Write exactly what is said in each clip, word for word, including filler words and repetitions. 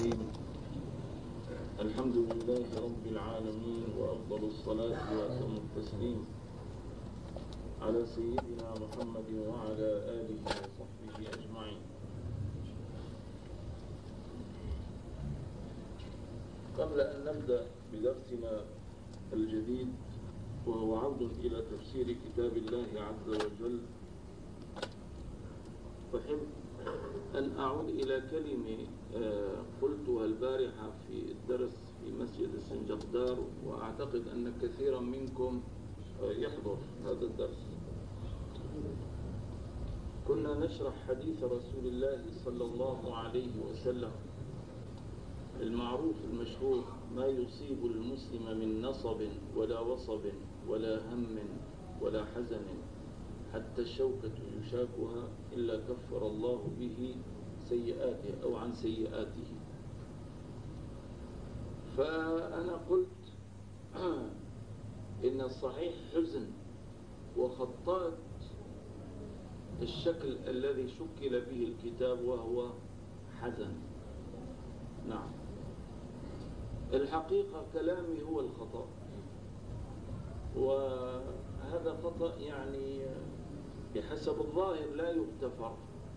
الرحيم. الحمد لله رب العالمين، وأفضل الصلاة وأتم التسليم على سيدنا محمد وعلى آله وصحبه أجمعين. قبل أن نبدأ بدرسنا الجديد وهو عود إلى تفسير كتاب الله عز وجل، أحب أن أعود إلى كلمة قلتها البارحة في الدرس في مسجد السنجقدار، وأعتقد أن كثيرا منكم يحضر هذا الدرس. كنا نشرح حديث رسول الله صلى الله عليه وسلم المعروف المشهور: ما يصيب المسلم من نصب ولا وصب ولا هم ولا حزن حتى الشوكة يشاكها إلا كفر الله به سيئاته أو عن سيئاته. فأنا قلت إن الصحيح حزن وخطأت الشكل الذي شكل به الكتاب وهو حزن. نعم، الحقيقة كلامي هو الخطأ، وهذا خطأ يعني بحسب الظاهر لا يغتفر.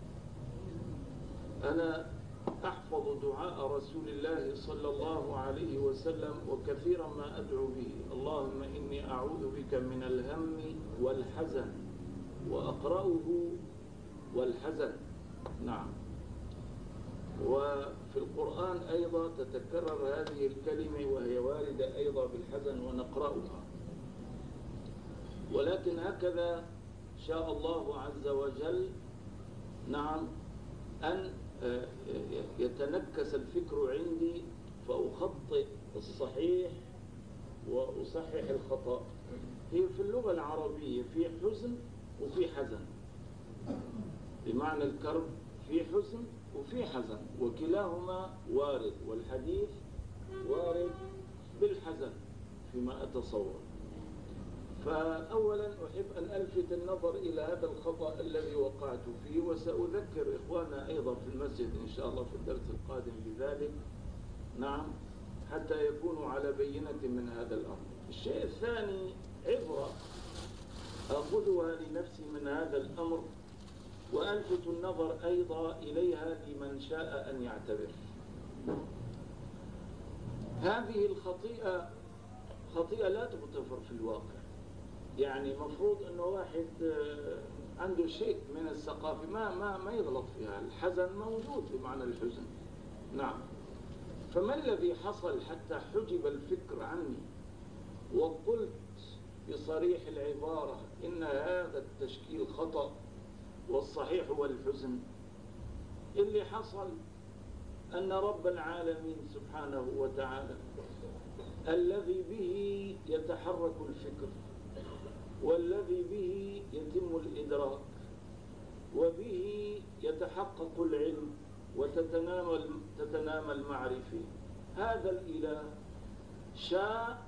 أنا أحفظ دعاء رسول الله صلى الله عليه وسلم وكثيرا ما أدعو به: اللهم إني أعوذ بك من الهم والحزن، وأقرأه والحزن. نعم، وفي القرآن أيضا تتكرر هذه الكلمة وهي واردة أيضا بالحزن ونقرأها. ولكن هكذا شاء الله عز وجل، نعم، أن يتنكس الفكر عندي فأخطئ الصحيح وأصحح الخطأ. هي في اللغة العربية في حزن وفي حزن، بمعنى الكرب في حزن وفي حزن، وكلاهما وارد، والحديث وارد بالحزن فيما أتصور. فأولا أحب أن ألفت النظر إلى هذا الخطأ الذي وقعت فيه، وسأذكر إخواننا أيضا في المسجد إن شاء الله في الدرس القادم بذلك، نعم، حتى يكونوا على بينة من هذا الأمر. الشيء الثاني عبرة أخذها لنفسي من هذا الأمر، وألفت النظر أيضا إليها لمن شاء أن يعتبر. هذه الخطيئة خطيئة لا تغتفر في الواقع. يعني مفروض أنه واحد عنده شيء من الثقافة ما ما ما يغلط فيها. الحزن موجود بمعنى الحزن، نعم. فما الذي حصل حتى حجب الفكر عني وقلت بصريح العبارة إن هذا التشكيل خطأ والصحيح هو الحزن؟ اللي حصل أن رب العالمين سبحانه وتعالى الذي به يتحرك الفكر، والذي به يتم الإدراك، وبه يتحقق العلم وتتنامى تتنامى المعرفة، هذا الإله شاء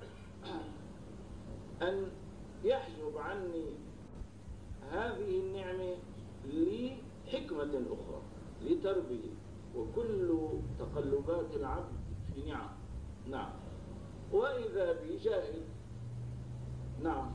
أن يحجب عني هذه النعمة لحكمة أخرى، لتربية. وكل تقلبات العبد في نعم. نعم، وإذا بجاهل. نعم،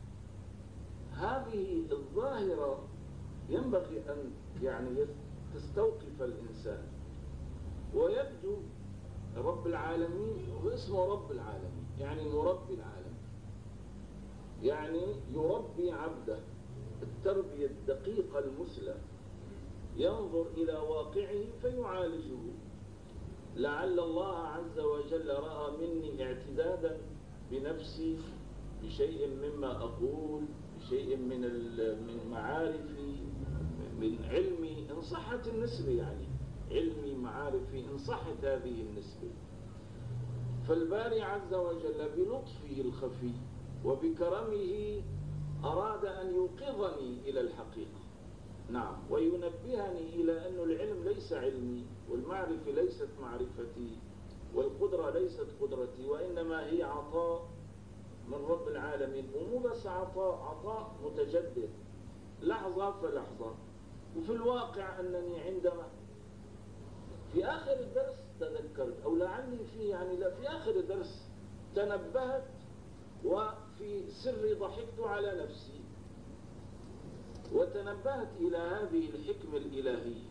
هذه الظاهرة ينبغي أن يعني تستوقف الإنسان ويبدو رب العالمين، واسمه رب العالمين يعني مربي العالم، يعني يربي عبده التربية الدقيقة المثلى، ينظر إلى واقعه فيعالجه. لعل الله عز وجل رأى مني اعتدادا بنفسي بشيء مما أقول، بشيء من من معارفي، من علمي إن صحت النسبة، يعني علمي معارفي إن صحت هذه النسبة. فالباري عز وجل بلطفه الخفي وبكرمه أراد أن يوقظني إلى الحقيقة، نعم، وينبهني إلى أن العلم ليس علمي، والمعرفة ليست معرفتي، والقدرة ليست قدرتي، وإنما هي عطاء من رب العالمين. ومو بس عطاء، عطاء متجدد لحظة فلحظة. وفي الواقع أنني عندما في آخر الدرس تذكرت تذكرت أو لعلي في يعني لا في آخر الدرس تنبهت وفي سري ضحكت على نفسي وتنبهت إلى هذه الحكمة الإلهية،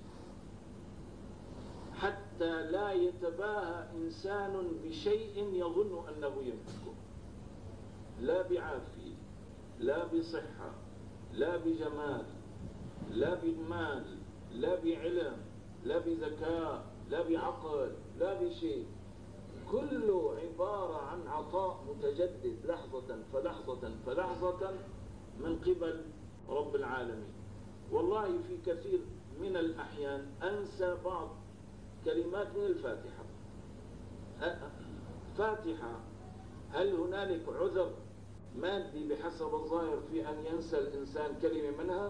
حتى لا يتباهى إنسان بشيء يظن أنه يملكه، لا بعافية، لا بصحة، لا بجمال، لا بمال، لا بعلم، لا بذكاء، لا بعقل، لا بشيء، كله عبارة عن عطاء متجدد لحظة فلحظة فلحظة من قبل رب العالمين. والله في كثير من الأحيان أنسى بعض كلمات من الفاتحة. فاتحة، هل هنالك عذر مادي بحسب الظاهر في أن ينسى الإنسان كلمة منها؟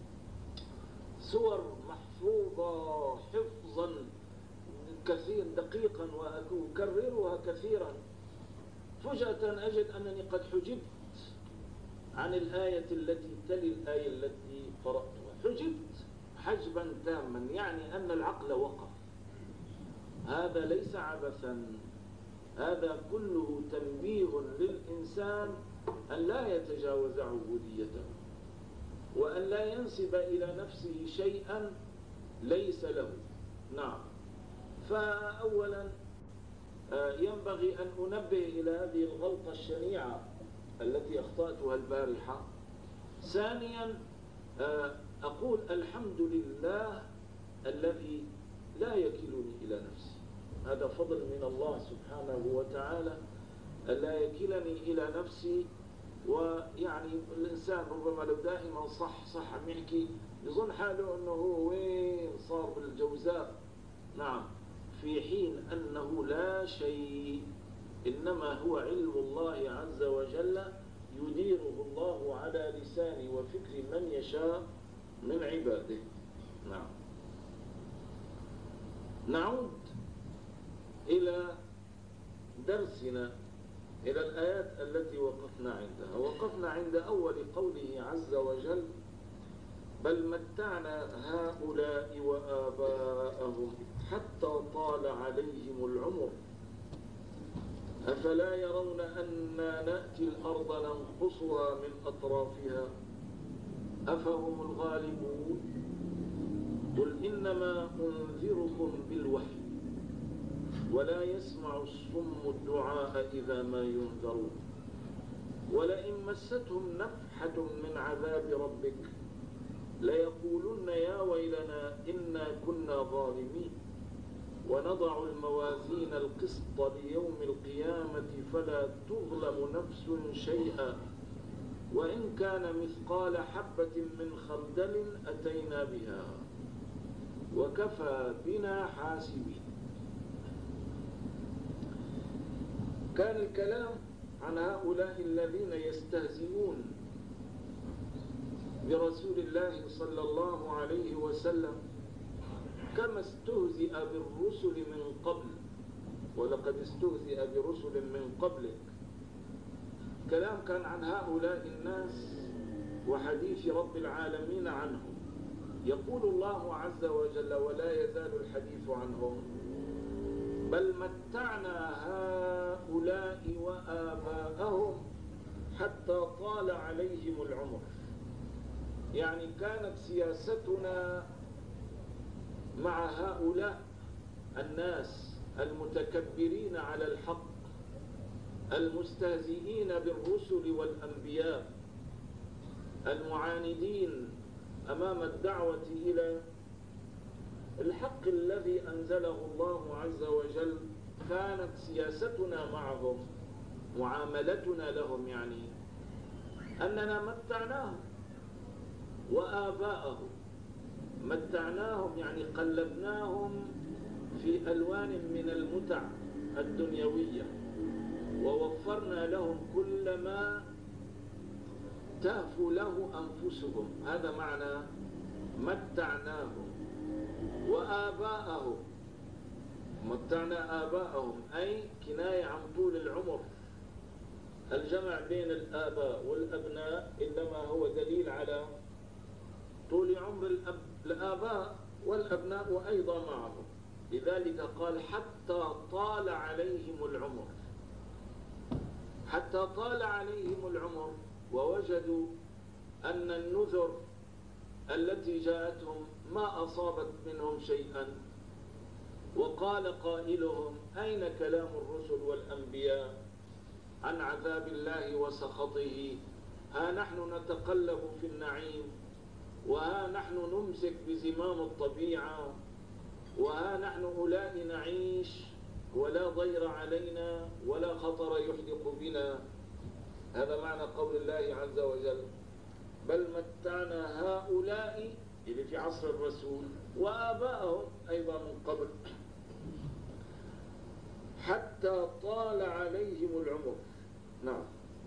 سور محفوظة حفظا كثير دقيقا وأكررها كثيرا، فجأة أجد أنني قد حجبت عن الآية التي تلي الآية التي قرأتها، حجبت حجبا تاما، يعني أن العقل وقف. هذا ليس عبثا، هذا كله تنبيه للإنسان أن لا يتجاوز عبوديته وأن لا ينسب إلى نفسه شيئا ليس له. نعم. فأولا ينبغي أن أنبه إلى هذه الغلطة الشنيعة التي أخطأتها البارحة. ثانيا أقول الحمد لله الذي لا يكلني إلى نفسي، هذا فضل من الله سبحانه وتعالى ألا يكلني إلى نفسي. ويعني الإنسان ربما لو دائما صح صح عم يحكي يظن حاله أنه هو وين صار بالجوزاء. نعم، في حين أنه لا شيء، إنما هو علم الله عز وجل يديره الله على لسان وفكر من يشاء من عباده. نعم. نعود إلى درسنا، إلى الآيات التي وقفنا عندها. وقفنا عند أول قوله عز وجل: بل متعنا هؤلاء وآباءهم حتى طال عليهم العمر أفلا يرون أنا نأتي الأرض ننقصها من أطرافها أفهم الغالبون قل إنما أنذركم بالوحي ولا يسمع الصم الدعاء إذا ما ينذرون ولئن مستهم نفحة من عذاب ربك ليقولن يا ويلنا إنا كنا ظالمين ونضع الموازين القسط ليوم القيامة فلا تظلم نفس شيئا وإن كان مثقال حبة من خردل أتينا بها وكفى بنا حاسبين. كان الكلام عن هؤلاء الذين يستهزئون برسول الله صلى الله عليه وسلم كما استهزئ بالرسل من قبل، ولقد استهزئ برسل من قبلك. كلام كان عن هؤلاء الناس وحديث رب العالمين عنهم. يقول الله عز وجل ولا يزال الحديث عنهم: بل متعنا هؤلاء وآباءهم حتى طال عليهم العمر. يعني كانت سياستنا مع هؤلاء الناس المتكبرين على الحق المستهزئين بالرسل والأنبياء المعاندين أمام الدعوة إلى الحق الذي أنزله الله عز وجل. كانت سياستنا معهم، معاملتنا لهم، يعني أننا متعناهم وآباءهم. متعناهم يعني قلبناهم في ألوان من المتع الدنيوية ووفرنا لهم كل ما تهفو له أنفسهم. هذا معنى متعناهم. وآباءهم، متعنا آباءهم أي كناية عن طول العمر. الجمع بين الآباء والأبناء إنما هو دليل على طول عمر الأب الآباء والأبناء أيضا معهم. لذلك قال حتى طال عليهم العمر، حتى طال عليهم العمر ووجدوا أن النذر التي جاءتهم ما أصابت منهم شيئا. وقال قائلهم أين كلام الرسل والأنبياء عن عذاب الله وسخطه؟ ها نحن نتقلب في النعيم، وها نحن نمسك بزمام الطبيعة، وها نحن أولاء نعيش ولا ضير علينا ولا خطر يحدق بنا. هذا معنى قول الله عز وجل بل متعنا هؤلاء اللي في عصر الرسول وآباءهم أيضا من قبل حتى طال عليهم العمر. نعم،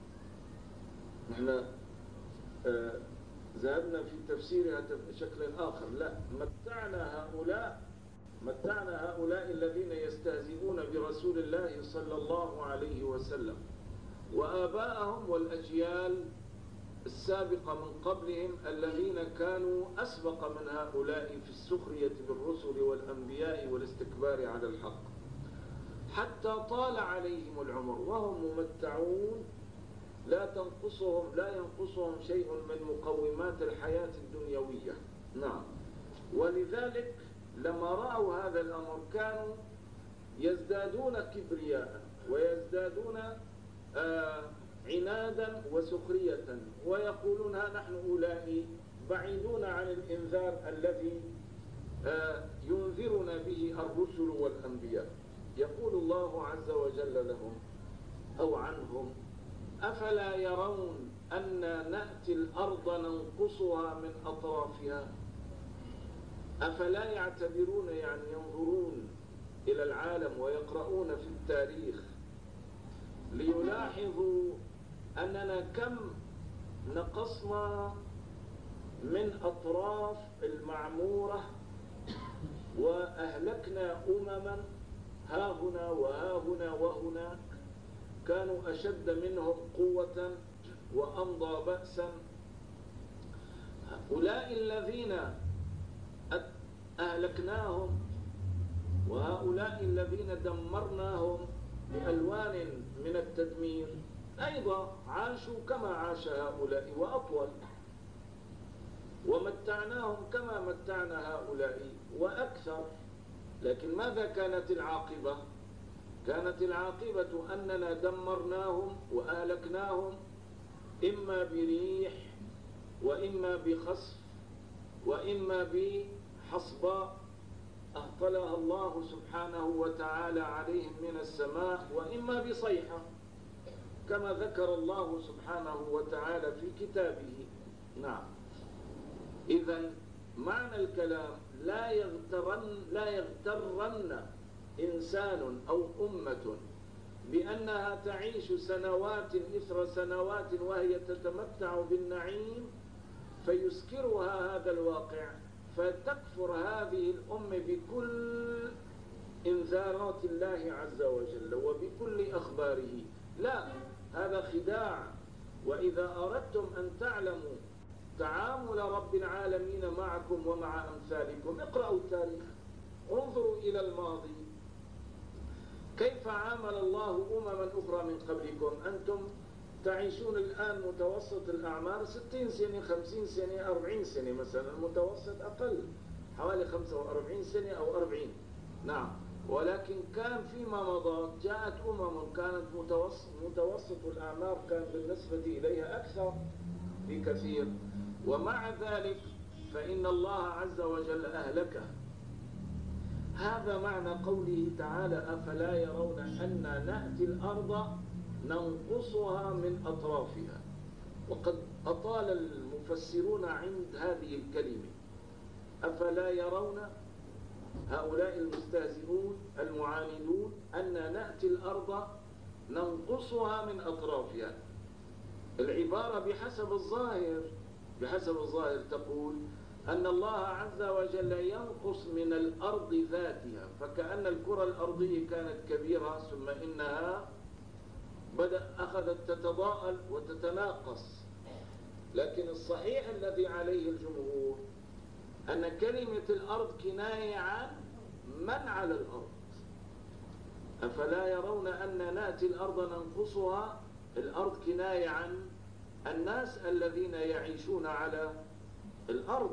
نحن آه ذهبنا في تفسيرها بشكل آخر. لا، متعنا هؤلاء متعنا هؤلاء الذين يستهزئون برسول الله صلى الله عليه وسلم وآباءهم والأجيال السابقة من قبلهم الذين كانوا أسبق من هؤلاء في السخرية بالرسل والأنبياء والاستكبار على الحق، حتى طال عليهم العمر وهم ممتعون لا تنقصهم لا ينقصهم شيء من مقومات الحياة الدنيوية. نعم، ولذلك لما رأوا هذا الأمر كانوا يزدادون كبرياء ويزدادون آه عنادا وسخرية، ويقولون ها نحن أولئك بعيدون عن الإنذار الذي آه ينذرنا به الرسل والأنبياء. يقول الله عز وجل لهم أو عنهم أفلا يرون أن نأتي الأرض ننقصها من أطرافها؟ أفلا يعتبرون، يعني ينظرون إلى العالم ويقرؤون في التاريخ ليلاحظوا أننا كم نقصنا من أطراف المعمورة وأهلكنا أمما ها هنا وها هنا وهناك كانوا أشد منهم قوة وأمضى بأسا. هؤلاء الذين أهلكناهم وهؤلاء الذين دمرناهم بألوان من التدمير أيضا عاشوا كما عاش هؤلاء وأطول، ومتعناهم كما متعنا هؤلاء وأكثر. لكن ماذا كانت العاقبة؟ كانت العاقبة أننا دمرناهم وأهلكناهم إما بريح وإما بخسف وإما بحصباء أهطلها الله سبحانه وتعالى عليهم من السماء، وإما بصيحة كما ذكر الله سبحانه وتعالى في كتابه. نعم، إذن معنى الكلام لا يغترن لا يغترن إنسان أو أمة بأنها تعيش سنوات إثر سنوات وهي تتمتع بالنعيم فيسكرها هذا الواقع فتكفر هذه الأمة بكل إنذارات الله عز وجل وبكل أخباره. لا، هذا خداع. وإذا أردتم أن تعلموا تعامل رب العالمين معكم ومع أمثالكم اقرأوا التاريخ، انظروا إلى الماضي كيف عامل الله أمما أخرى من قبلكم. أنتم تعيشون الآن متوسط الأعمار ستين سنة خمسين سنة أربعين سنة مثلا، المتوسط أقل حوالي خمسة وأربعين سنة أو أربعين. نعم، ولكن كان فيما مضى جاءت أمم كانت متوسط, متوسط الأعمار كان بالنسبة إليها أكثر بكثير، ومع ذلك فإن الله عز وجل أهلكه. هذا معنى قوله تعالى أفلا يرون أن نأتي الأرض ننقصها من أطرافها. وقد أطال المفسرون عند هذه الكلمة أفلا يرون، هؤلاء المستهزئون المعاندون، أن نأتي الأرض ننقصها من أطرافها. العبارة بحسب الظاهر بحسب الظاهر تقول أن الله عز وجل ينقص من الأرض ذاتها، فكأن الكرة الأرضية كانت كبيرة ثم إنها بدأ أخذت تتضاءل وتتناقص. لكن الصحيح الذي عليه الجمهور أن كلمة الأرض كناية عن من على الأرض. أفلا يرون أن نأتي الأرض ننقصها؟ الأرض كناية عن الناس الذين يعيشون على الأرض.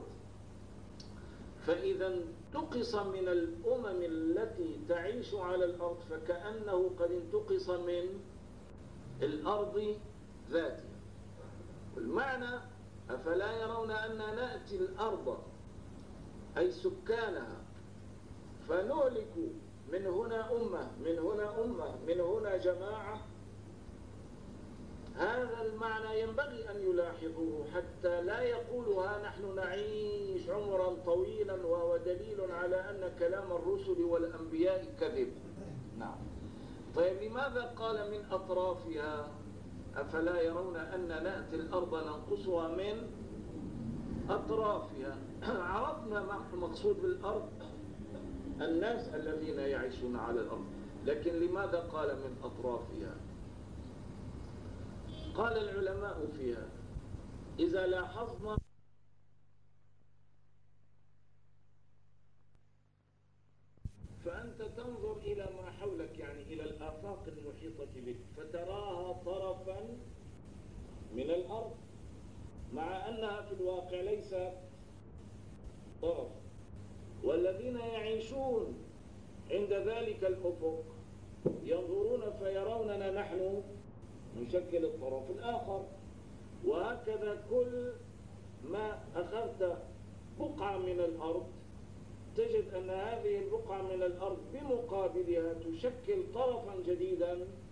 فإذا انتقص من الأمم التي تعيش على الأرض فكأنه قد انتقص من الأرض ذاتها. والمعنى أفلا يرون أن نأتي الأرض أي سكانها فنهلك من هنا أمة من هنا أمة من هنا جماعة. هذا المعنى ينبغي أن يلاحظوه حتى لا يقولوا ها نحن نعيش عمرا طويلا، وهو دليل على أن كلام الرسل والأنبياء كذب. نعم. طيب لماذا قال من أطرافها؟ أفلا يرون أن نأتي الأرض ننقصها من أطرافها. عرفنا ما المقصود بالأرض، الناس الذين يعيشون على الأرض، لكن لماذا قال من أطرافها؟ قال العلماء فيها إذا لاحظنا فأنت تنظر إلى ما حولك، يعني إلى الآفاق المحيطة بك، فتراها طرفا من الأرض مع أنها في الواقع ليست طرف. والذين يعيشون عند ذلك الأفق ينظرون فيروننا نحن نشكل الطرف الآخر. وهكذا كل ما أخذت بقعة من الأرض تجد أن هذه البقعة من الأرض بمقابلها تشكل طرفا جديدا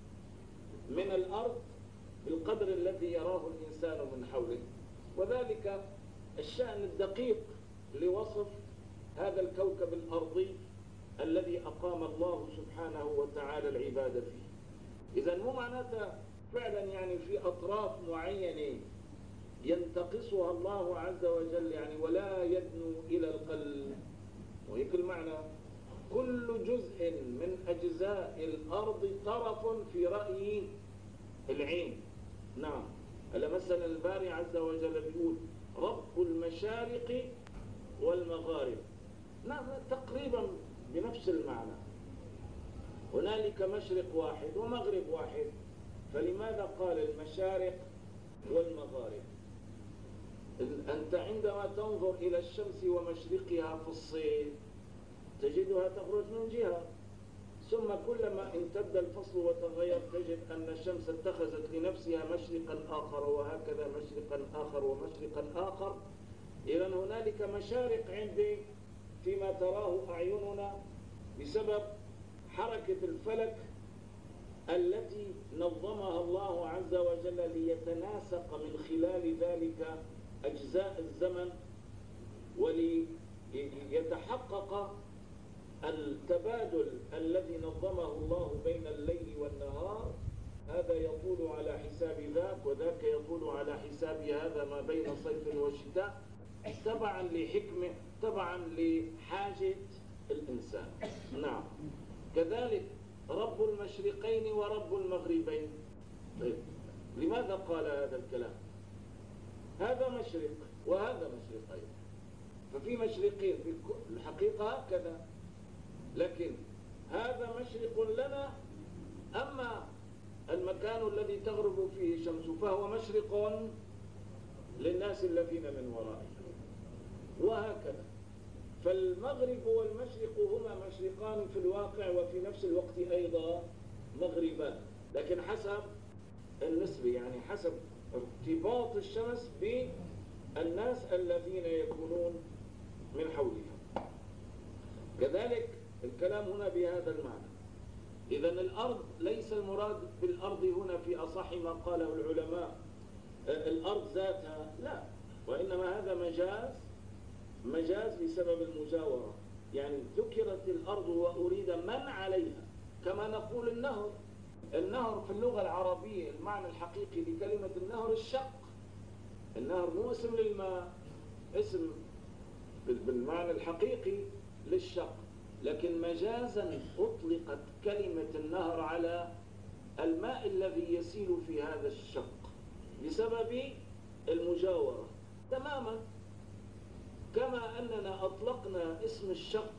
من الأرض بالقدر الذي يراه الإنسان من حوله. وذلك الشأن الدقيق لوصف هذا الكوكب الأرضي الذي أقام الله سبحانه وتعالى العباد فيه. إذن مو معناته فعلا يعني في أطراف معينة ينتقصها الله عز وجل يعني ولا يدنو إلى القلب، وهيك المعنى كل جزء من أجزاء الأرض طرف في رأي العين. نعم. هلا مثلا الباري عز وجل بيقول رب المشارق والمغارب. نعم تقريبا بنفس المعنى. هنالك مشرق واحد ومغرب واحد، فلماذا قال المشارق والمغارب؟ أنت عندما تنظر إلى الشمس ومشرقها في الصيف تجدها تخرج من جهة، ثم كلما امتد الفصل وتغير تجد أن الشمس اتخذت لنفسها مشرقا آخر، وهكذا مشرقا آخر ومشرقا آخر. إذن هنالك مشارق عندي فيما تراه أعيننا بسبب حركة الفلك التي نظمها الله عز وجل ليتناسق من خلال ذلك أجزاء الزمن وليتحقق التبادل الذي نظمه الله بين الليل والنهار. هذا يطول على حساب ذاك وذاك يطول على حساب هذا ما بين صيف وشتاء، تبعا لحكمة تبعا لحاجة الإنسان. نعم. كذلك رب المشرقين ورب المغربين. طيب لماذا قال هذا الكلام؟ هذا مشرق وهذا مشرق أيضا، ففي مشرقين في الحقيقة هكذا، لكن هذا مشرق لنا، أما المكان الذي تغرب فيه الشمس فهو مشرق للناس الذين من ورائه، وهكذا. فالمغرب والمشرق هما مشرقان في الواقع وفي نفس الوقت أيضا مغربان، لكن حسب النسبة، يعني حسب ارتباط الشمس بالناس الذين يكونون من حولها. كذلك الكلام هنا بهذا المعنى. إذن الأرض ليس المراد بالأرض هنا في أصح ما قاله العلماء الأرض ذاتها، لا، وإنما هذا مجاز مجاز بسبب المجاورة. يعني ذكرت الأرض وأريد من عليها، كما نقول النهر. النهر في اللغة العربية المعنى الحقيقي لكلمة النهر الشق. النهر مو اسم للماء، اسم بالمعنى الحقيقي للشق، لكن مجازا أطلقت كلمة النهر على الماء الذي يسيل في هذا الشق بسبب المجاورة، تماما كما أننا أطلقنا اسم الشق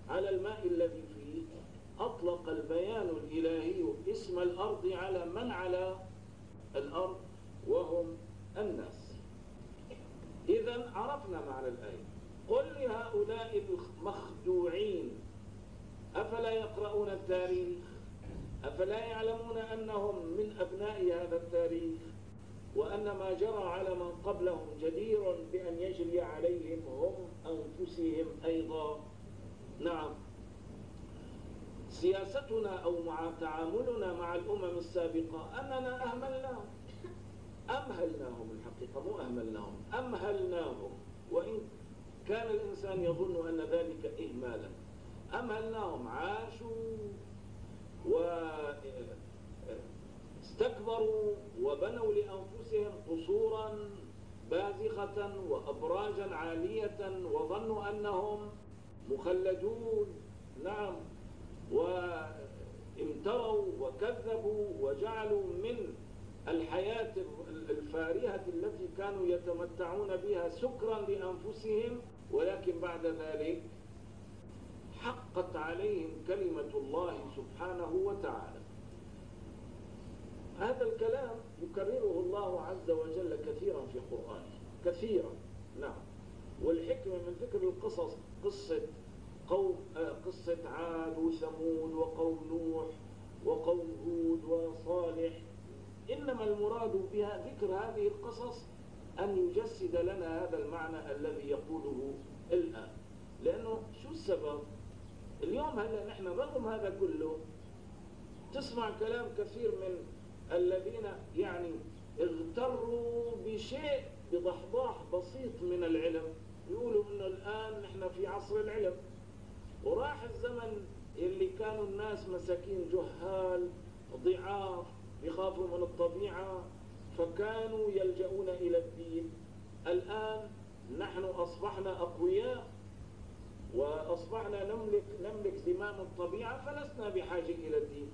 على الماء الذي فيه، أطلق البيان الإلهي اسم الأرض على من على الأرض وهم الناس. إذن عرفنا معنى الآية. قل لهؤلاء المخدوعين أفلا يقرؤون التاريخ؟ أفلا يعلمون أنهم من أبناء هذا التاريخ، وأن ما جرى على من قبلهم جدير بأن يجري عليهم هم أنفسهم أيضا؟ نعم، سياستنا أو مع تعاملنا مع الأمم السابقة أننا أهملناهم أمهلناهم الحقيقة، مو أهملناهم، أمهلناهم، وإن كان الإنسان يظن أن ذلك إهمالا. أمهلناهم، عاشوا واستكبروا وبنوا لأنفسهم قصورا بازخة وأبراجا عالية وظنوا أنهم مخلدون. نعم، وامتروا وكذبوا وجعلوا من الحياة الفارهة التي كانوا يتمتعون بها سكرا لأنفسهم، ولكن بعد ذلك حقت عليهم كلمة الله سبحانه وتعالى. هذا الكلام يكرره الله عز وجل كثيرا في قرآنه، كثيرا. نعم، والحكمة من ذكر القصص، قصة قوم قصة عاد وثمود وقوم نوح وقوم هود وصالح، إنما المراد بها ذكر هذه القصص أن يجسد لنا هذا المعنى الذي يقوله الآن. لأنه شو السبب؟ اليوم هلا نحن رغم هذا كله تسمع كلام كثير من الذين يعني اغتروا بشيء بضحضاح بسيط من العلم، يقولوا إنه الآن نحن في عصر العلم، وراح الزمن اللي كانوا الناس مساكين جهال ضعاف يخافوا من الطبيعة فكانوا يلجؤون إلى الدين. الآن نحن أصبحنا أقوياء وأصبحنا نملك نملك زمام الطبيعة فلسنا بحاجة إلى الدين.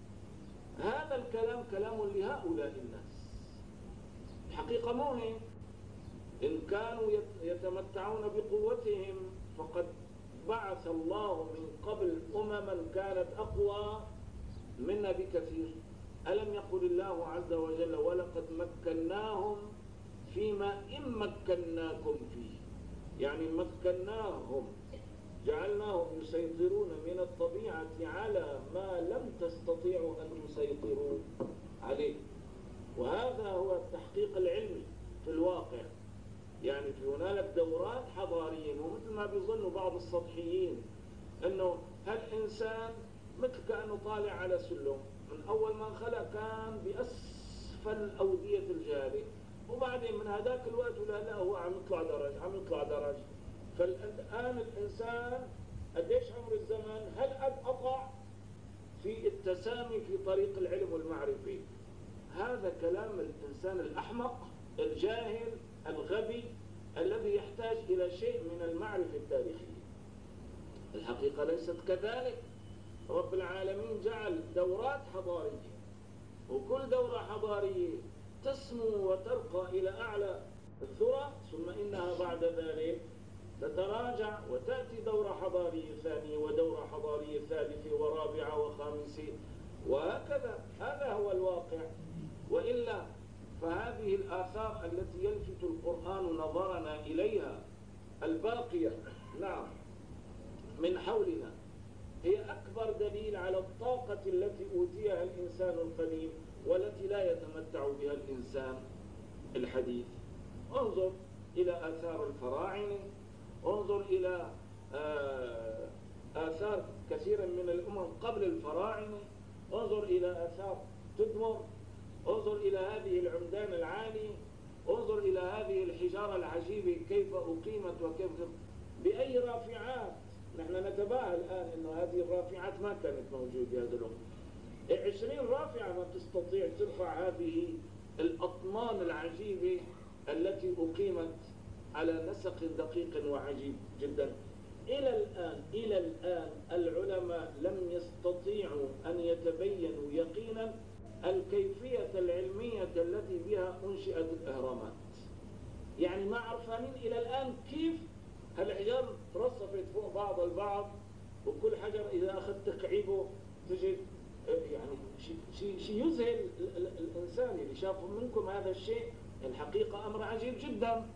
هذا الكلام كلام لهؤلاء الناس، الحقيقة مو هيك. إن كانوا يتمتعون بقوتهم فقد بعث الله من قبل أمما كانت أقوى منا بكثير. ألم يقل الله عز وجل ولقد مكناهم فيما إن مكناكم فيه، يعني مكناهم جعلناهم يسيطرون من الطبيعة على ما لم تستطيعوا أن تسيطروا عليه. وهذا هو التحقيق العلمي في الواقع. يعني في هنالك دورات حضارية، ومثل ما بيظنوا بعض السطحيين أنه هالإنسان مثل كأنه طالع على سلم، من أول ما انخلق كان بأسفل أودية الجبل، وبعدين من هذاك الوقت ولا لا هو عم يطلع درج عم يطلع درج. فالآن الإنسان قديش عمر الزمن هل قد قطع في التسامي في طريق العلم والمعرفة. هذا كلام الإنسان الأحمق الجاهل الغبي الذي يحتاج إلى شيء من المعرفة التاريخية. الحقيقة ليست كذلك. رب العالمين جعل دورات حضارية، وكل دورة حضارية تسمو وترقى إلى أعلى الثرى، ثم إنها بعد ذلك تتراجع وتأتي دورة حضارية ثانية ودورة حضارية ثالثة ورابعة وخامسة وهكذا. هذا هو الواقع. وإلا فهذه الآثار التي يلفت القرآن نظرنا إليها الباقية نعم من حولنا هي أكبر دليل على الطاقة التي أوتيها الإنسان القديم والتي لا يتمتع بها الإنسان الحديث. انظر إلى آثار الفراعنة، انظر إلى آثار كثيرا من الأمم قبل الفراعنة، انظر إلى آثار تدمر، انظر إلى هذه العمدان العالية، انظر إلى هذه الحجارة العجيبة كيف أقيمت وكيف بأي رافعات. نحن نتباهى الآن أن هذه الرافعات ما كانت موجودة هذا الوقت. عشرين رافعة ما تستطيع ترفع هذه الأطنان العجيبة التي أقيمت على نسق دقيق وعجيب جدا. إلى الآن إلى الآن العلماء لم يستطيعوا أن يتبينوا يقينا الكيفية العلمية التي بها أنشئت الأهرامات. يعني ما عرفانين إلى الآن كيف هالحجار ترصفت فوق بعض البعض وكل حجر إذا أخذت تكعيبه تجد يعني شيء شيء يذهل الإنسان. اللي شافوا منكم هذا الشيء الحقيقة أمر عجيب جدا.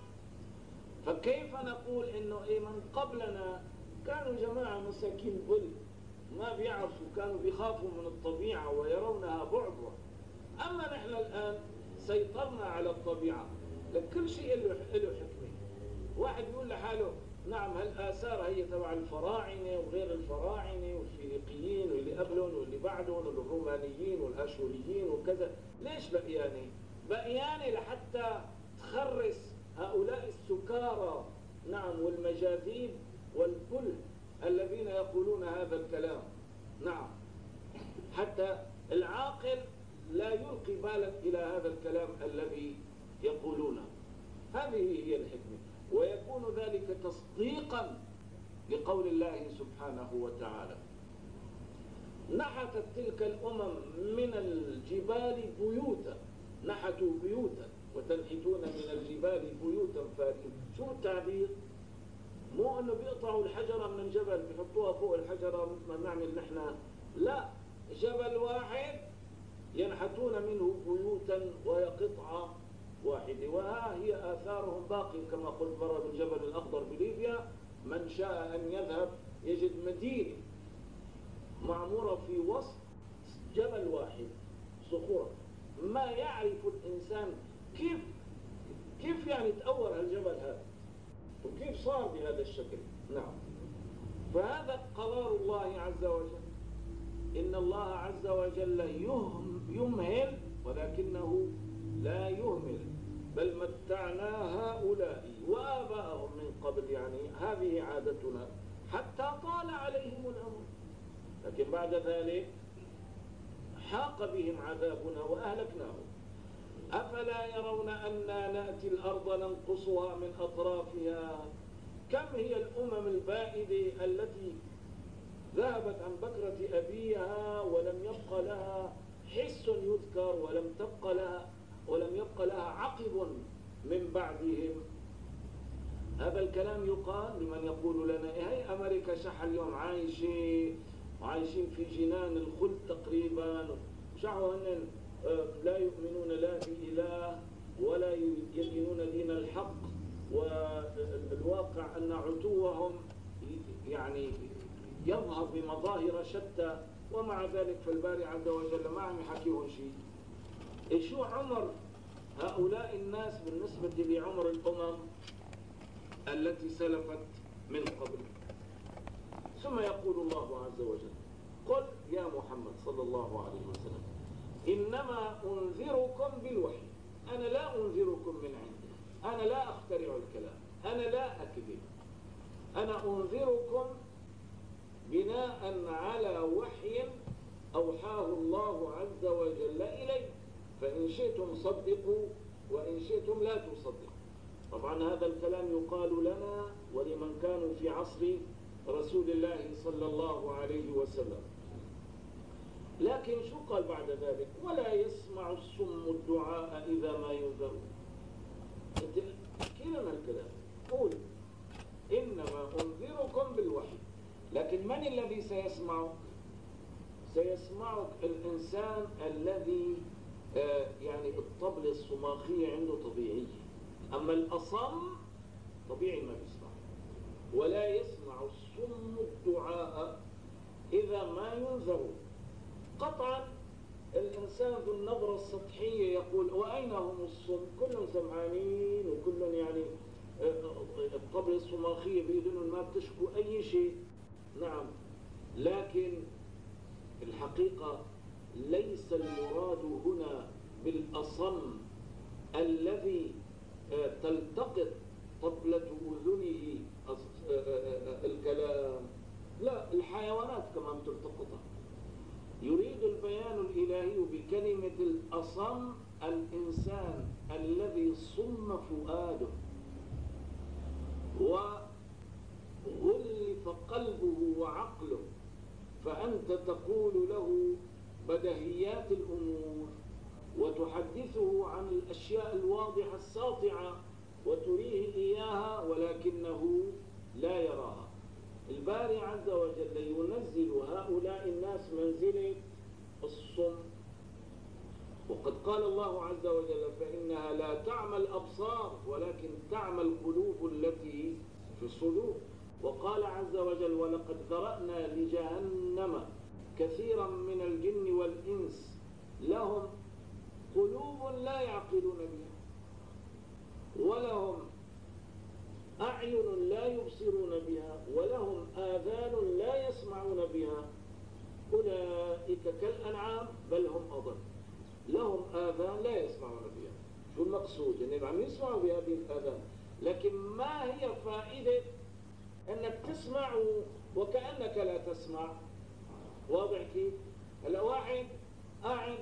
فكيف نقول إنه إيه من قبلنا كانوا جماعة مساكين بل ما بيعرفوا، كانوا بيخافوا من الطبيعة ويرونها بعبع. أما نحن الآن سيطرنا على الطبيعة، لكل شيء له له حكمة. واحد يقول لحاله نعم هالآثار هي تبع الفراعنة وغير الفراعنة والفينيقيين واللي قبلهم واللي بعدهم والرومانيين والآشوريين وكذا. ليش بقياني؟ بقياني لحتى تخرس هؤلاء السكارى نعم والمجاذيب والبل الذين يقولون هذا الكلام. نعم حتى العاقل لا يلقي بالا إلى هذا الكلام الذي يقولونه. هذه هي الحكمة، ويكون ذلك تصديقا لقول الله سبحانه وتعالى: نحتت تلك الأمم من الجبال بيوتا، نحتوا بيوتا وتنحتون من الجبال بيوتا فارهين. شو التعبير؟ مو انه بيقطعوا الحجرة من الجبل بيحطوها فوق الحجرة مثل ما بنعمل نحن، لا، جبل واحد ينحتون منه بيوتا وهي قطعة واحدة. وها هي آثارهم باقي كما قلت مرة بالجبل الأخضر بليبيا. من شاء أن يذهب يجد مدينة معمورة في وسط جبل واحد صخورة. ما يعرف الإنسان كيف كيف يعني تأور الجبل هذا وكيف صار بهذا الشكل. نعم، فهذا قرار الله عز وجل. إن الله عز وجل يمهل ولكنه لا يهمل، بل متعنا هؤلاء وآباءهم من قبل، يعني هذه عادتنا حتى طال عليهم الأمر، لكن بعد ذلك حاق بهم عذابنا وأهلكناهم. أفلا يرون أنا نأتي الأرض ننقصها من أطرافها؟ كم هي الأمم البائدة التي ذهبت عن بكرة أبيها ولم يبق لها حس يذكر، ولم تبق لها ولم يبق لها عقب من بعدهم. هذا الكلام يقال لمن يقول لنا هي أمريكا شح اليوم عايشين وعايشين في جنان الخلد تقريبا، شعوا أن لا يؤمنون لا بإله ولا يدينون دين الحق، والواقع أن عتوهم يعني يظهر بمظاهر شتى، ومع ذلك فالباري عز وجل ما عم يحكيهم شيء. شو عمر هؤلاء الناس بالنسبة لعمر الأمم التي سلفت من قبل؟ ثم يقول الله عز وجل: قل يا محمد صلى الله عليه وسلم إنما أنذركم بالوحي. أنا لا أنذركم من عندي، أنا لا أخترع الكلام، أنا لا أكذب، أنا أنذركم بناء على وحي أوحاه الله عز وجل إلي، فإن شئتم صدقوا وإن شئتم لا تصدقوا. طبعا هذا الكلام يقال لنا ولمن كانوا في عصر رسول الله صلى الله عليه وسلم. لكن شو قال بعد ذلك؟ ولا يسمع الصم الدعاء إذا ما ينذرون. كيف الكلام؟ قول إنما أنذركم بالوحي، لكن من الذي سيسمعك؟ سيسمعك الإنسان الذي آه يعني الطبلة الصماخية عنده طبيعية، أما الأصم طبيعي ما بيسمع. ولا يسمع الصم الدعاء إذا ما ينذرون. قطعا الإنسان ذو النظرة السطحية يقول وأين هم الصم؟ كلهم سمعانين وكلهم يعني الطبلة الصماخية بيدنهم ما بتشكو أي شيء. نعم، لكن الحقيقة ليس المراد هنا بالأصم الذي تلتقط طبلة أذنه الكلام، لا، الحيوانات كمان تلتقطها. يريد البيان الإلهي بكلمة الأصم الإنسان الذي صم فؤاده وغلف قلبه وعقله، فأنت تقول له بدهيات الأمور وتحدثه عن الأشياء الواضحة الساطعة وتريه إياها ولكنه لا يراها. الباري عز وجل ينزل هؤلاء الناس منزلة الصم، وقد قال الله عز وجل فإنها لا تعمى الأبصار ولكن تعمى القلوب التي في الصدور. وقال عز وجل ولقد ذرأنا لجهنم كثيرا من الجن والإنس لهم قلوب لا يعقلون بها ولهم أعين لا يبصرون بها ولهم آذان لا يسمعون بها أولئك كالأنعام بل هم أضل. لهم آذان لا يسمعون بها، شو المقصود؟ إنهم عم يسمعوا بهذه الآذان، لكن ما هي فائدة أنك تسمع وكأنك لا تسمع؟ واضح كيف؟ هلا واحد قاعد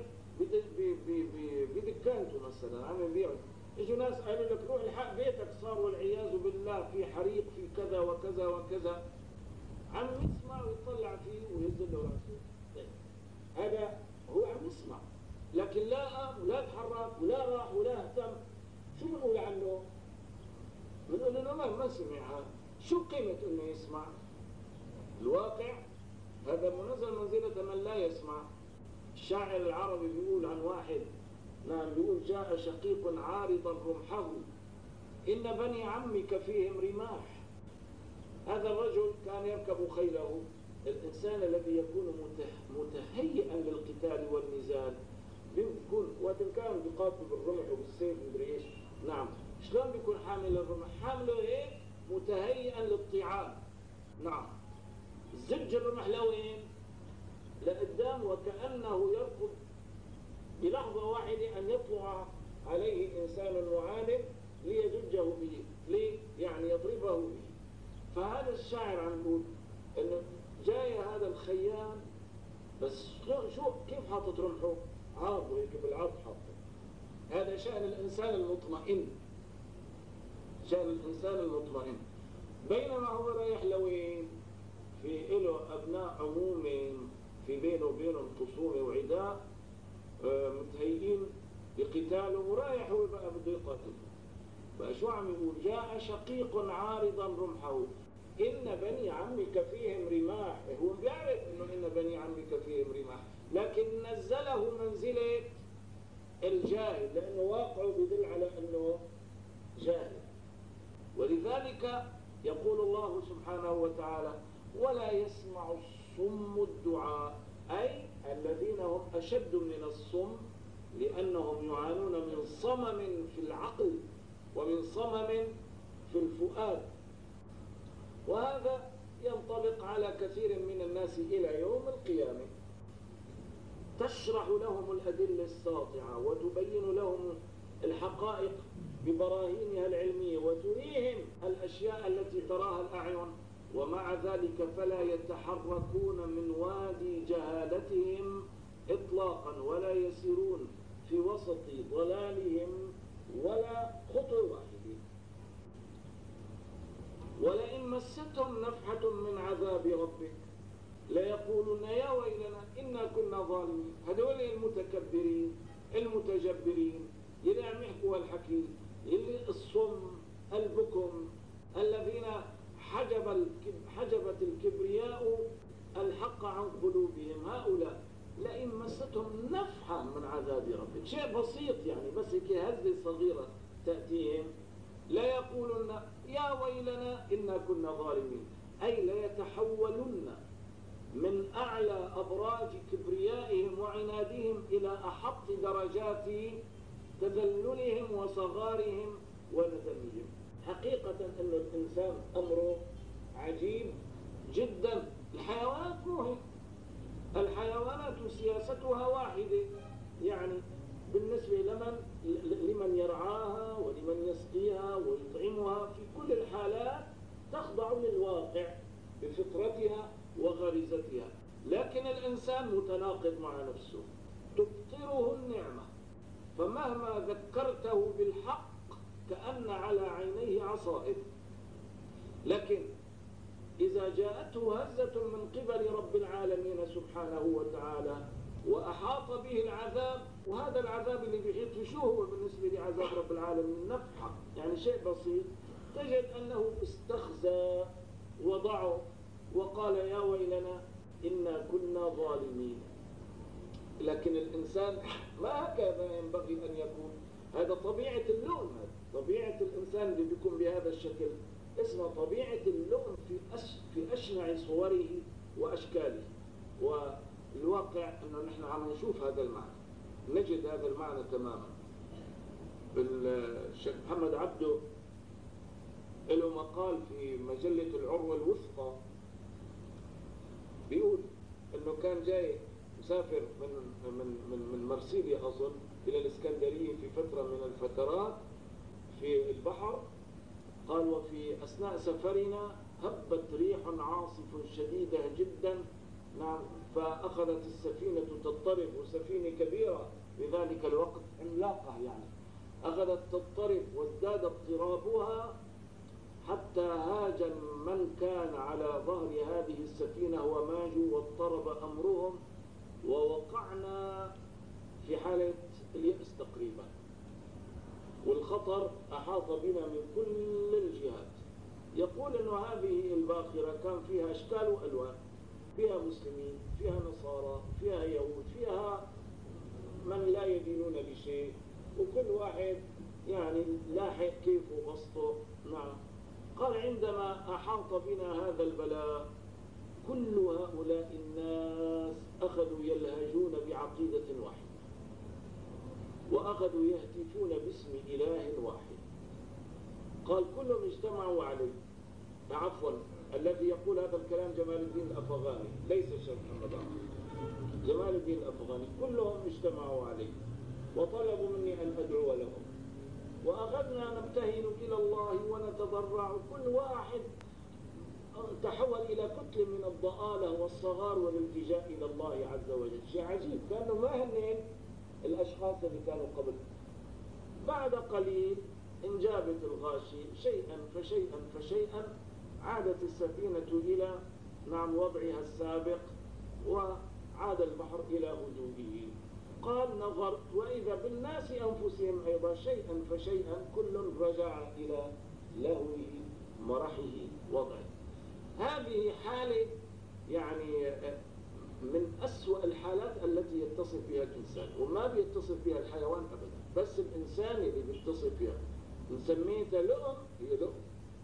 بدكانته مثلا عم يبيع، اجوا ناس قالوا لك روح الحق بيتك صار والعياذ بالله في حريق في كذا وكذا وكذا، عم يسمع ويطلع فيه ويهز له راسه. طيب هذا هو عم يسمع لكن لا قام ولا تحرك ولا راح ولا اهتم، شو بنقول عنه؟ بنقول انه ما ما سمع. شو قيمة انه يسمع؟ الواقع هذا منزل منزلة من لا يسمع. الشاعر العربي بيقول عن واحد، نعم بيقول جاء شقيق عارضا رمحه إن بني عمك فيهم رماح. هذا الرجل كان يركب خيله. الإنسان الذي يكون متهيئا للقتال والنزال بيكون وقت كان بيقاتل بالرمح وبالسيف ومدري ايش، نعم شلون بيكون حامل الرمح؟ حامله هيك متهيئا للطعام، نعم زج الرمح لوين؟ لقدام، وكأنه يركض بلحظة واحدة أن يطلع عليه إنسان معاند ليزجه به، ليه؟ يعني يضربه به. فهذا الشاعر عم يقول إنه جاي هذا الخيام بس شو كيف حاطط رمحه؟ عارضه هيك بالعرض حاطه. هذا شأن الإنسان المطمئن، شأن الإنسان المطمئن. بينما هو رايح لوين؟ في له أبناء عمومين في بينه وبينهم خصومة وعداء متهيئين لقتاله، ورايح هو بقى بده يقاتله. فشو عم يقول؟ جاء شقيق عارضا رمحه إن بني عمك فيهم رماح. هو بيعرف إنه إن بني عمك فيهم رماح، لكن نزله منزلة الجاهل لأنه واقعه بدل على أنه جاهل. ولذلك يقول الله سبحانه وتعالى ولا يسمع الصم الدعاء، أي الذين هم أشد من الصم لأنهم يعانون من صمم في العقل ومن صمم في الفؤاد. وهذا ينطبق على كثير من الناس إلى يوم القيامة. تشرح لهم الأدلة الساطعة وتبين لهم الحقائق ببراهينها العلمية وتريهم الأشياء التي تراها الأعين، ومع ذلك فلا يتحركون من وادي جهالتهم إطلاقا ولا يسيرون في وسط ضلالهم ولا خطوة واحدة. ولئن مستهم نفحة من عذاب ربك ليقولون يا ويلنا إنا كنا ظالمين. هذول المتكبرين المتجبرين اللي عم يحكوا هالحكي، اللي الصم البكم الذين حجب حجبت الكبرياء الحق عن قلوبهم، هؤلاء لئن مستهم نفحة من عذاب ربك، شيء بسيط يعني بس هيك هزة صغيرة تأتيهم، لا يقولون يا ويلنا إنا كنا ظالمين، أي لا يتحولن من أعلى أبراج كبريائهم وعنادهم إلى أحط درجات تذللهم وصغارهم وندمهم. حقيقة أن الإنسان أمره عجيب جدا. الحيوانات مو هيك، الحيوانات سياستها واحدة، يعني بالنسبة لمن لمن يرعاها ولمن يسقيها ويطعمها في كل الحالات تخضع للواقع بفطرتها وغريزتها. لكن الإنسان متناقض مع نفسه، تبطره النعمة، فمهما ذكرته بالحق كأن على عينيه عصائب. لكن إذا جاءته هزة من قبل رب العالمين سبحانه وتعالى وأحاط به العذاب، وهذا العذاب اللي بيحيط فيه شو هو بالنسبة لعذاب رب العالمين؟ نفحة، يعني شيء بسيط، تجد أنه استخزى وضعه وقال يا ويلنا إنا كنا ظالمين. لكن الإنسان ما هكذا ينبغي أن يكون. هذا طبيعة اللؤم، طبيعة الإنسان اللي بيكون بهذا الشكل اسمه طبيعة اللؤم في أش في أشنع صوره وأشكاله. والواقع أنه نحن عم نشوف هذا المعنى، نجد هذا المعنى تماما. الشيخ محمد عبده له مقال في مجلة العروة الوثقى بيقول أنه كان جاي مسافر من من من من مرسيليا أظن إلى الإسكندرية في فترة من الفترات في البحر. قال وفي أثناء سفرنا هبت ريح عاصف شديدة جدا، نعم، فأخذت السفينة تضطرب، وسفينة كبيرة في ذلك الوقت عملاقة يعني، أخذت تضطرب وازداد اضطرابها حتى هاج من كان على ظهر هذه السفينة وماجوا واضطرب أمرهم، ووقعنا في حالة اليأس تقريبا، والخطر أحاط بنا من كل الجهات. يقول أن هذه الباخرة كان فيها أشكال وألوان، فيها مسلمين، فيها نصارى، فيها يهود، فيها من لا يدينون بشيء، وكل واحد يعني لاحق كيفه بسطه. نعم. قال عندما أحاط بنا هذا البلاء كل هؤلاء الناس أخذوا يلهجون بعقيدة واحدة، وأخذوا يهتفون باسم إله واحد. قال كلهم اجتمعوا عليه. عفوا، الذي يقول هذا الكلام جمال الدين الأفغاني، ليس الشيخ محمد عبده، جمال الدين الأفغاني. كلهم اجتمعوا عليه وطلبوا مني أن أدعو لهم، وأخذنا نبتهل إلى الله ونتضرع، كل واحد تحول إلى كتل من الضآلة والصغار والالتجاء إلى الله عز وجل. شيء عجيب، كانوا ما هنين الأشخاص اللي كانوا قبل. بعد قليل انجابت الغاشي، شيئا فشيئا فشيئا عادت السفينة إلى نعم وضعها السابق، وعاد البحر إلى هدوئه. قال نظرت وإذا بالناس أنفسهم أيضا شيئا فشيئا كل رجع إلى لهوه مرحه وضعه. هذه حالة يعني من أسوأ الحالات التي يتصف بها الإنسان، وما بيتصف بها الحيوان أبدا، بس الإنسان اللي بيتصف بها. نسميته لؤم، هي لؤم.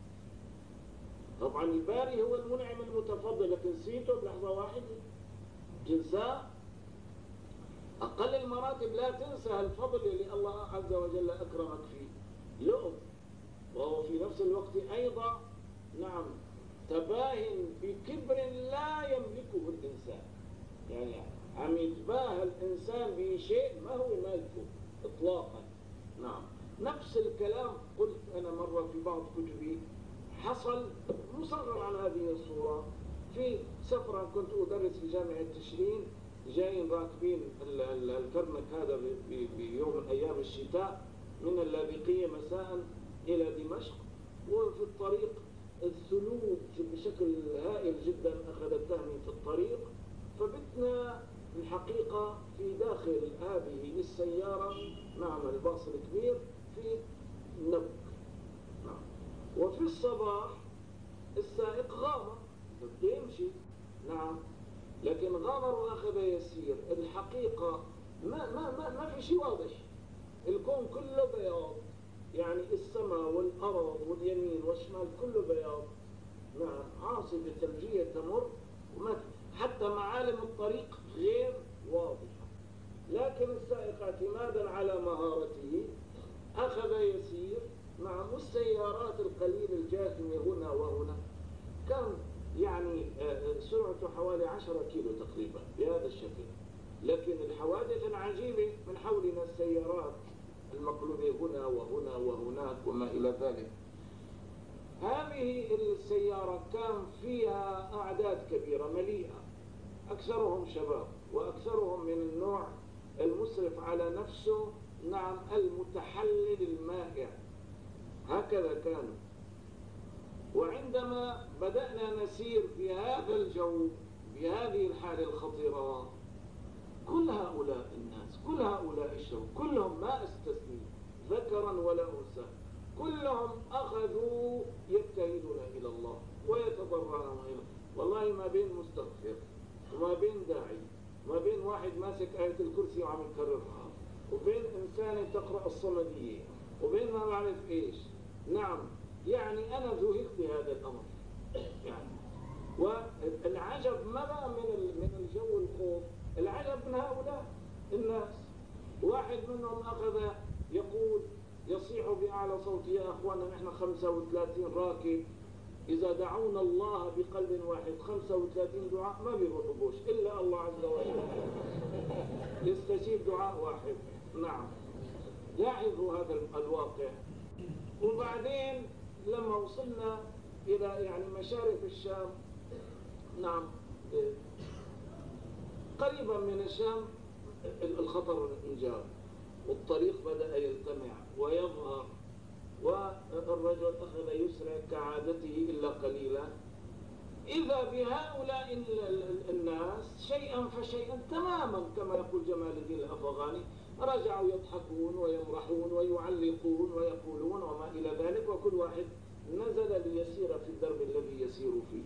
طبعا الباري هو المنعم المتفضل، لكن نسيته بلحظة واحدة. جزاء أقل المراتب لا تنسى الفضل اللي الله عز وجل أكرمك فيه. لؤم، وهو في نفس الوقت أيضا نعم تباهن بكبر لا يملكه الإنسان. يعني عم يتباهى الإنسان بشيء ما هو مالكه إطلاقا. نعم. نفس الكلام قلت أنا مرة في بعض كتبي، حصل مصغر عن هذه الصورة في سفرة كنت أدرس في جامعة تشرين، جايين راكبين الكرنك هذا بيوم من أيام الشتاء من اللاذقية مساء إلى دمشق، وفي الطريق الثلوج بشكل هائل جدا أخذتني في الطريق، فبتنا الحقيقة في داخل هذه السيارة، نعم الباص الكبير، في نبك. نعم. وفي الصباح السائق غامر بده يمشي، نعم، لكن غامر وأخذ يسير. الحقيقة ما ما ما ما في شيء واضح، الكون كله بياض، يعني السماء والأرض واليمين والشمال كله بياض. نعم. عاصفة ثلجية تمر، وما حتى معالم الطريق غير واضحة، لكن السائق اعتمادا على مهارته أخذ يسير. نعم. والسيارات القليل الجاثمة هنا وهنا، كان يعني سرعته حوالي عشرة كيلو تقريبا بهذا الشكل. لكن الحوادث العجيبة من حولنا السيارات المقلوبة هنا وهنا وهناك وما إلى ذلك. هذه السيارة كان فيها أعداد كبيرة مليئة، أكثرهم شباب، وأكثرهم من النوع المسرف على نفسه، نعم المتحلل المائع، هكذا كانوا. وعندما بدأنا نسير في هذا الجو بهذه الحالة الخطيرة، كل هؤلاء الناس، كل هؤلاء الشباب، كلهم ما استثني ذكرا ولا أنثى، كلهم أخذوا يبتهلون إلى الله ويتضرعون إليه، والله ما بين مستغفر وما بين داعي، ما بين واحد ماسك آية الكرسي وعم يكررها، وبين إنسانة تقرأ الصمدية، وبين ما بعرف إيش. نعم، يعني أنا ذهلت بهذا الأمر يعني. والعجب ما بقى من من الجو الخوف، العجب من هؤلاء الناس. واحد منهم أخذ يقول يصيح بأعلى صوت: يا أخوانا نحن خمسة وثلاثين راكب، إذا دعونا الله بقلب واحد خمسة وثلاثين دعاء ما بيغضبوش إلا الله عز وجل يستجيب دعاء واحد. نعم، لاحظوا هذا الواقع. وبعدين لما وصلنا إلى يعني مشارف الشام، نعم قريبا من الشام، الخطر انجاب والطريق بدأ يلتمع ويظهر، والرجل أخذ يسرع كعادته إلا قليلا، إذا بهؤلاء الناس شيئا فشيئا تماما كما يقول جمال الدين الأفغاني رجعوا يضحكون ويمرحون ويعلقون ويقولون وما إلى ذلك، وكل واحد نزل ليسير في الدرب الذي يسير فيه.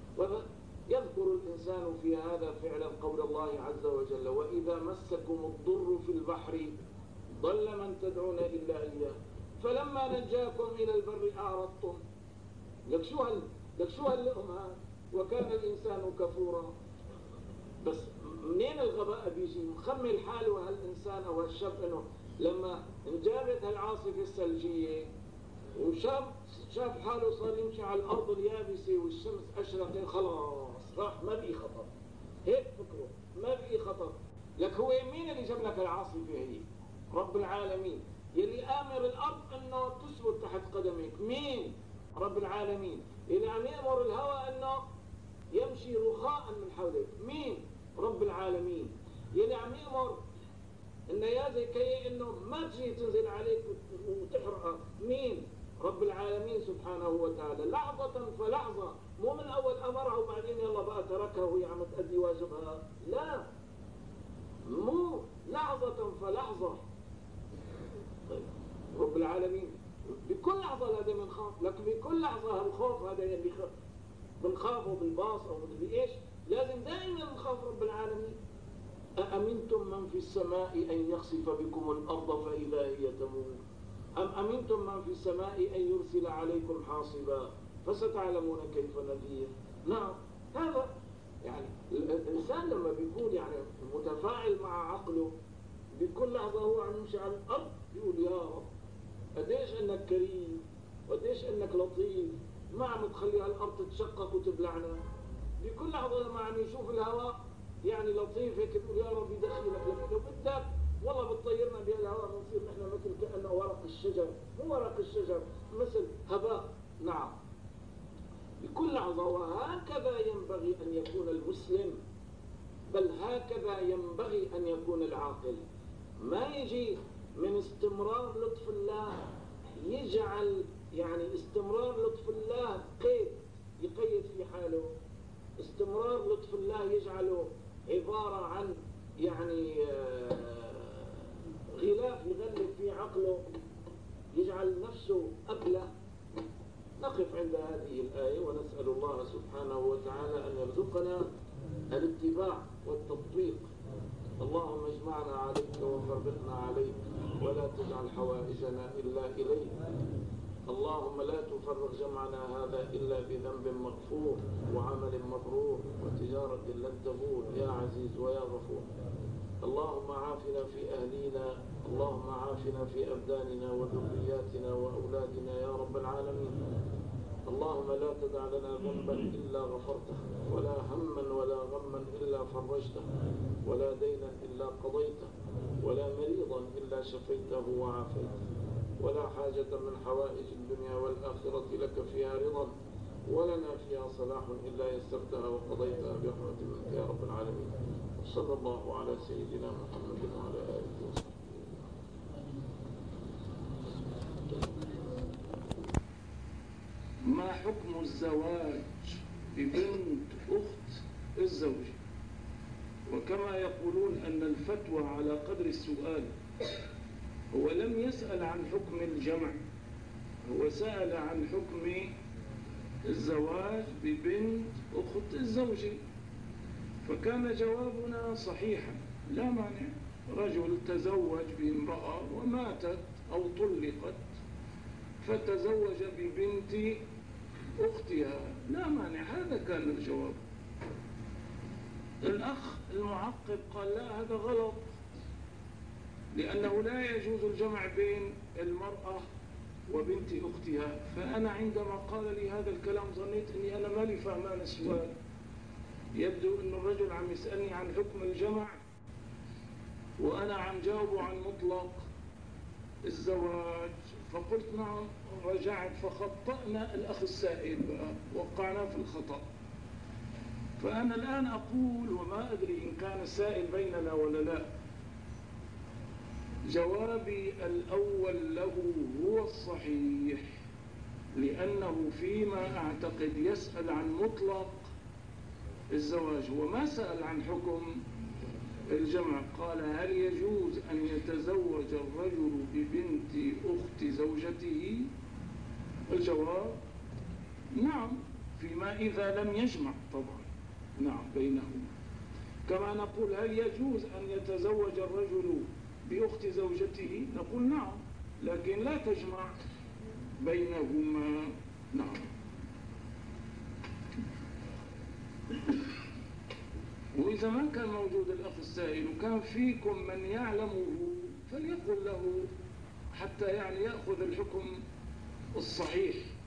ويذكر الإنسان في هذا فعلا قول الله عز وجل: وإذا مسكم الضر في البحر ضل من تدعون إلا إياه فلما نجاكم إلى البر أعرضتم. لك شو هال لك شو هاللقم هذا؟ وكان الإنسان كفورا. بس منين الغباء بيجي؟ مخمل حاله هالإنسان أو هالشاب إنه لما انجابت هالعاصفة الثلجية وشاف شاف حاله صار يمشي على الأرض اليابسة والشمس أشرقت، خلاص راح ما بقي خطر. هيك فكره، ما بقي خطر. لك هو مين اللي جاب لك العاصفة هي؟ رب العالمين. يلي آمر الأرض أنه تثبت تحت قدمك مين؟ رب العالمين. يلي عم يأمر الهواء أنه يمشي رخاء من حولك مين؟ رب العالمين. يلي عم يأمر النيازة كي أنه ما تجي تنزل عليك وتحرقك مين؟ رب العالمين سبحانه وتعالى. لحظة فلحظة، مو من أول أمرها وبعدين يلا بقى تركها وهي عم تأدي واجبها، لا، مو لحظة فلحظة. طيب رب العالمين بكل لحظة هذا بنخاف، لكن بكل لحظة هالخوف هذا يلي بنخافه بالباص أو مدري إيش، لازم دائما نخاف رب العالمين. أأمنتم من في السماء أن يخسف بكم الأرض فإذا هي تمور أم أمنتم من في السماء أن يرسل عليكم حاصبا فستعلمون كيف نذير. نعم، هذا يعني الإنسان لما بيكون يعني متفاعل مع عقله بكل لحظة هو عم يمشي على الأرض يقول يا رب قديش إنك كريم وقديش إنك لطيف، ما عم تخلي هالأرض تتشقق وتبلعنا. بكل لحظة لما عم يشوف الهواء يعني لطيف هيك تقول يا رب يدخلك، لو بدك والله بتطيرنا بهالهواء بنصير نحن مثل كأنه ورق الشجر، مو ورق الشجر، مثل هباء. نعم، بكل لحظة. وهكذا ينبغي أن يكون المسلم، بل هكذا ينبغي أن يكون العاقل. ما يجي من استمرار لطف الله يجعل يعني استمرار لطف الله قيد يقيد في حاله، استمرار لطف الله يجعله عبارة عن يعني غلاف يغلف في عقله يجعل نفسه أبله. نقف عند هذه الآية ونسأل الله سبحانه وتعالى أن يرزقنا الاتباع والتطبيق. اللهم اجمعنا عليك وفرقنا عليك ولا تجعل حوائجنا إلا إليك. اللهم لا تفرق جمعنا هذا إلا بذنب مغفور وعمل مبرور وتجارة لن تبور يا عزيز ويا غفور. اللهم عافنا في أهلينا، اللهم عافنا في أبداننا وذرياتنا وأولادنا يا رب العالمين. اللهم لا تدع لنا ذنبا إلا غفرته، ولا هما ولا غما إلا فرجته، ولا دينا إلا قضيته، ولا مريضا إلا شفيته وعافيته، ولا حاجة من حوائج الدنيا والآخرة لك فيها رضا ولنا فيها صلاح إلا يسرتها وقضيتها برحمة منك يا رب العالمين. وصلى الله على سيدنا محمد وعلى آله وصحبه. ما حكم الزواج ببنت أخت الزوج؟ وكما يقولون أن الفتوى على قدر السؤال. هو لم يسأل عن حكم الجمع، هو سأل عن حكم الزواج ببنت أخت الزوج. فكان جوابنا صحيحا لا مانع، رجل تزوج بامرأة وماتت أو طلقت فتزوج ببنت أختها لا مانع، هذا كان الجواب. الأخ المعقب قال لا هذا غلط، لأنه لا يجوز الجمع بين المرأة وبنت أختها. فأنا عندما قال لي هذا الكلام ظنيت أني أنا مالي فهمان السؤال، يبدو أن الرجل عم يسألني عن حكم الجمع وأنا عم جاوبه عن مطلق الزواج. فقلت نعم، رجعت فخطأنا الأخ السائل بقى، وقعنا في الخطأ. فأنا الآن أقول وما أدري إن كان السائل بيننا ولا لا، جوابي الأول له هو الصحيح، لأنه فيما أعتقد يسأل عن مطلق الزواج وما سأل عن حكم الجمع. قال هل يجوز أن يتزوج الرجل ببنت أخت زوجته؟ الجواب نعم، فيما إذا لم يجمع طبعا، نعم بينهما. كما نقول هل يجوز أن يتزوج الرجل بأخت زوجته؟ نقول نعم، لكن لا تجمع بينهما. نعم. وإذا ما كان موجود الأخ السائل وكان فيكم من يعلمه فليقل له حتى يعني يأخذ الحكم الصحيح.